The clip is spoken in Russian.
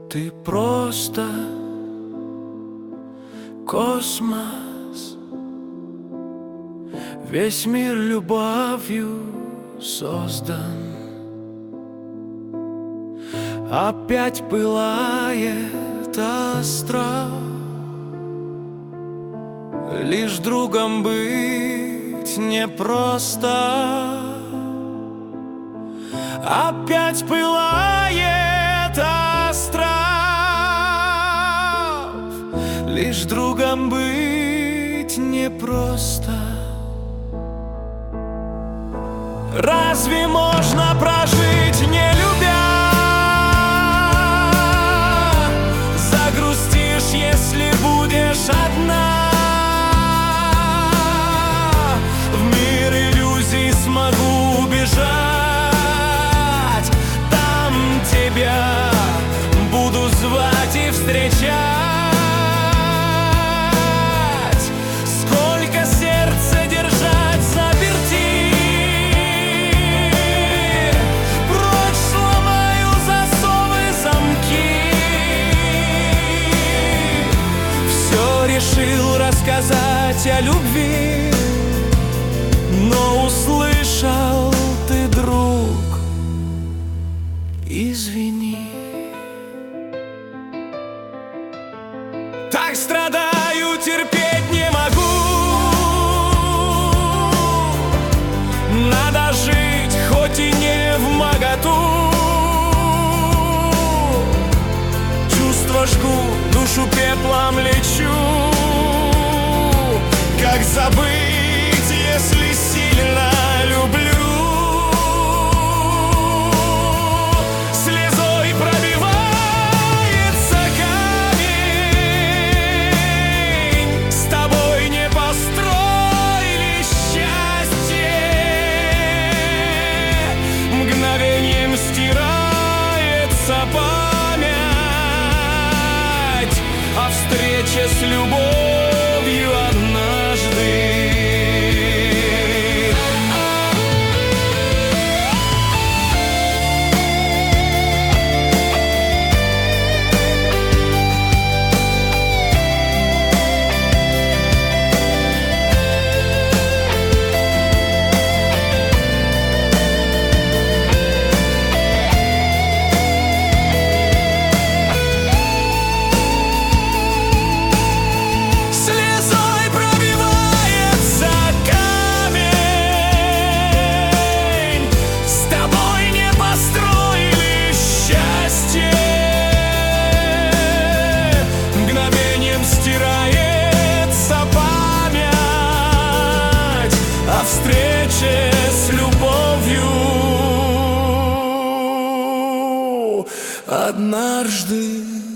Ты просто космос, весь мир любовью создан. Опять пылает остров, лишь другом быть непросто. Опять пылает остров, лишь другом быть непросто. Разве можно прожить, не любя? Загрустишь, если будешь одна. В мир иллюзий смогу убежать, там тебя буду звать и встречать. Сколько сердца держать заперти, прочь сломаю засовы, замки. Все решил рассказать о любви, но услышал ты, друг, извини. Так страдаю, терпеть не могу. Надо жить, хоть и не вмоготу. Чувства жгут, душу пеплом лечу. Как забыть, если сильно люблю? Слезой пробивается камень, с тобой не построили счастье. Мгновением стирается память о встрече с любовью однажды. Встрече с любовью однажды.